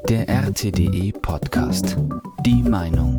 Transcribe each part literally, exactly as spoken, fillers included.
Der R T D E-Podcast. Die Meinung.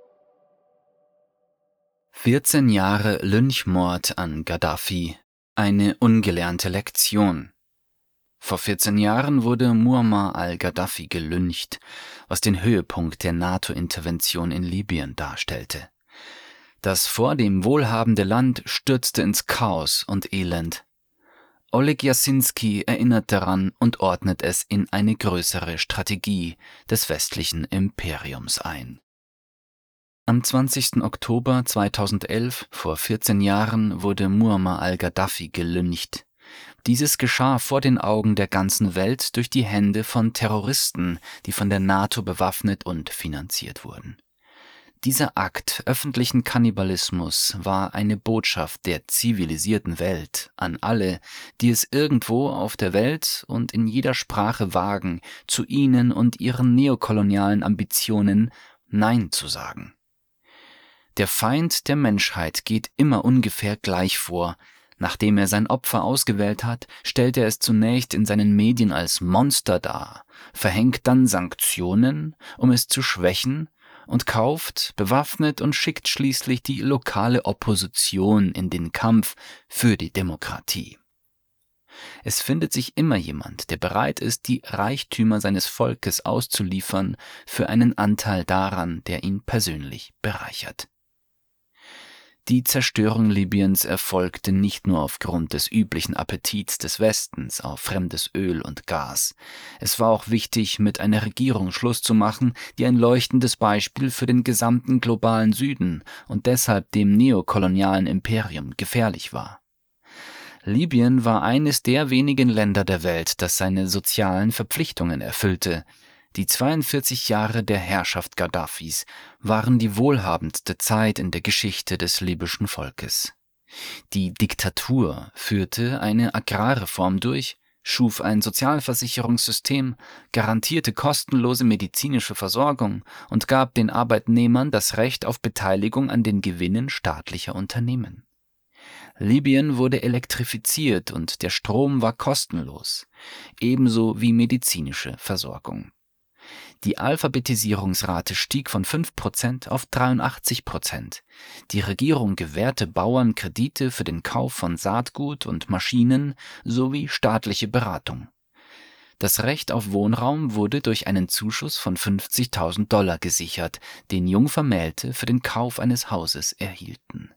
vierzehn Jahre Lynchmord an Gaddafi. Eine ungelernte Lektion. Vor vierzehn Jahren wurde Muammar al-Gaddafi gelyncht, was den Höhepunkt der NATO-Intervention in Libyen darstellte. Das vordem wohlhabende Land stürzte ins Chaos und Elend. Oleg Jasinski erinnert daran und ordnet es in eine größere Strategie des westlichen Imperiums ein. Am zwanzigsten Oktober zweitausendelf, vor vierzehn Jahren, wurde Muammar al-Gaddafi gelyncht. Dieses geschah vor den Augen der ganzen Welt durch die Hände von Terroristen, die von der NATO bewaffnet und finanziert wurden. Dieser Akt öffentlichen Kannibalismus war eine Botschaft der zivilisierten Welt an alle, die es irgendwo auf der Welt und in jeder Sprache wagen, zu ihnen und ihren neokolonialen Ambitionen Nein zu sagen. Der Feind der Menschheit geht immer ungefähr gleich vor. Nachdem er sein Opfer ausgewählt hat, stellt er es zunächst in seinen Medien als Monster dar, verhängt dann Sanktionen, um es zu schwächen, und kauft, bewaffnet und schickt schließlich die lokale Opposition in den Kampf für die Demokratie. Es findet sich immer jemand, der bereit ist, die Reichtümer seines Volkes auszuliefern für einen Anteil daran, der ihn persönlich bereichert. Die Zerstörung Libyens erfolgte nicht nur aufgrund des üblichen Appetits des Westens auf fremdes Öl und Gas. Es war auch wichtig, mit einer Regierung Schluss zu machen, die ein leuchtendes Beispiel für den gesamten globalen Süden und deshalb dem neokolonialen Imperium gefährlich war. Libyen war eines der wenigen Länder der Welt, das seine sozialen Verpflichtungen erfüllte. Die zweiundvierzig Jahre der Herrschaft Gaddafis waren die wohlhabendste Zeit in der Geschichte des libyschen Volkes. Die Diktatur führte eine Agrarreform durch, schuf ein Sozialversicherungssystem, garantierte kostenlose medizinische Versorgung und gab den Arbeitnehmern das Recht auf Beteiligung an den Gewinnen staatlicher Unternehmen. Libyen wurde elektrifiziert und der Strom war kostenlos, ebenso wie medizinische Versorgung. Die Alphabetisierungsrate stieg von fünf Prozent auf dreiundachtzig Prozent. Die Regierung gewährte Bauern Kredite für den Kauf von Saatgut und Maschinen sowie staatliche Beratung. Das Recht auf Wohnraum wurde durch einen Zuschuss von fünfzigtausend Dollar gesichert, den Jungvermählte für den Kauf eines Hauses erhielten.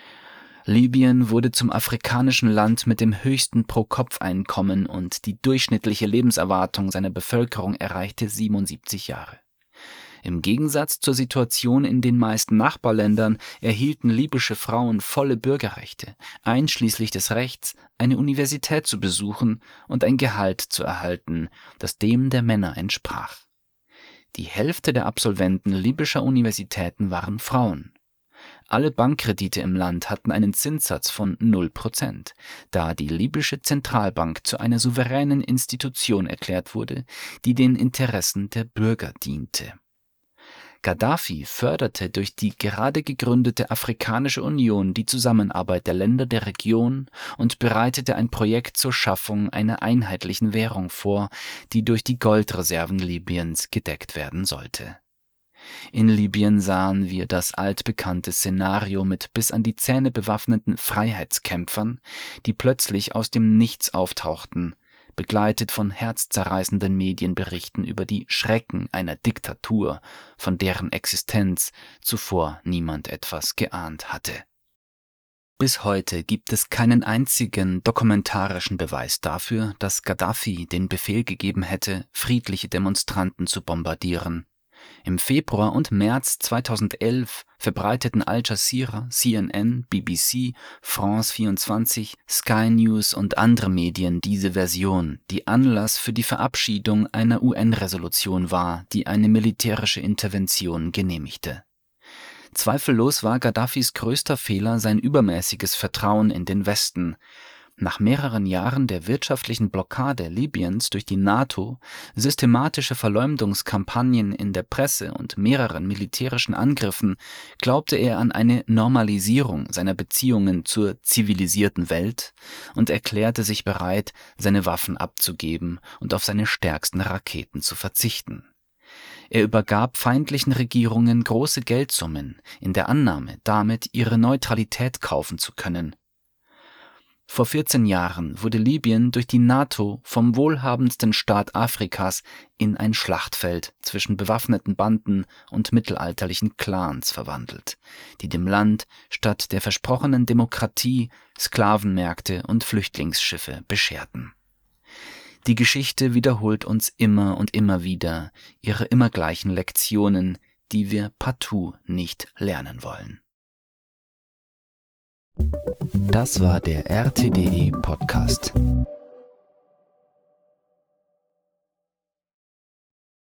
Libyen wurde zum afrikanischen Land mit dem höchsten Pro-Kopf-Einkommen und die durchschnittliche Lebenserwartung seiner Bevölkerung erreichte siebenundsiebzig Jahre. Im Gegensatz zur Situation in den meisten Nachbarländern erhielten libysche Frauen volle Bürgerrechte, einschließlich des Rechts, eine Universität zu besuchen und ein Gehalt zu erhalten, das dem der Männer entsprach. Die Hälfte der Absolventen libyscher Universitäten waren Frauen. Alle Bankkredite im Land hatten einen Zinssatz von null Prozent, da die libysche Zentralbank zu einer souveränen Institution erklärt wurde, die den Interessen der Bürger diente. Gaddafi förderte durch die gerade gegründete Afrikanische Union die Zusammenarbeit der Länder der Region und bereitete ein Projekt zur Schaffung einer einheitlichen Währung vor, die durch die Goldreserven Libyens gedeckt werden sollte. In Libyen sahen wir das altbekannte Szenario mit bis an die Zähne bewaffneten Freiheitskämpfern, die plötzlich aus dem Nichts auftauchten, begleitet von herzzerreißenden Medienberichten über die Schrecken einer Diktatur, von deren Existenz zuvor niemand etwas geahnt hatte. Bis heute gibt es keinen einzigen dokumentarischen Beweis dafür, dass Gaddafi den Befehl gegeben hätte, friedliche Demonstranten zu bombardieren. Im Februar und März zweitausendelf verbreiteten Al Jazeera, C N N, B B C, France vierundzwanzig, Sky News und andere Medien diese Version, die Anlass für die Verabschiedung einer U N-Resolution war, die eine militärische Intervention genehmigte. Zweifellos war Gaddafis größter Fehler sein übermäßiges Vertrauen in den Westen. Nach mehreren Jahren der wirtschaftlichen Blockade Libyens durch die NATO, systematische Verleumdungskampagnen in der Presse und mehreren militärischen Angriffen glaubte er an eine Normalisierung seiner Beziehungen zur zivilisierten Welt und erklärte sich bereit, seine Waffen abzugeben und auf seine stärksten Raketen zu verzichten. Er übergab feindlichen Regierungen große Geldsummen in der Annahme, damit ihre Neutralität kaufen zu können. Vor vierzehn Jahren wurde Libyen durch die NATO vom wohlhabendsten Staat Afrikas in ein Schlachtfeld zwischen bewaffneten Banden und mittelalterlichen Clans verwandelt, die dem Land statt der versprochenen Demokratie Sklavenmärkte und Flüchtlingsschiffe bescherten. Die Geschichte wiederholt uns immer und immer wieder ihre immer gleichen Lektionen, die wir partout nicht lernen wollen. Das war der R T D E Podcast.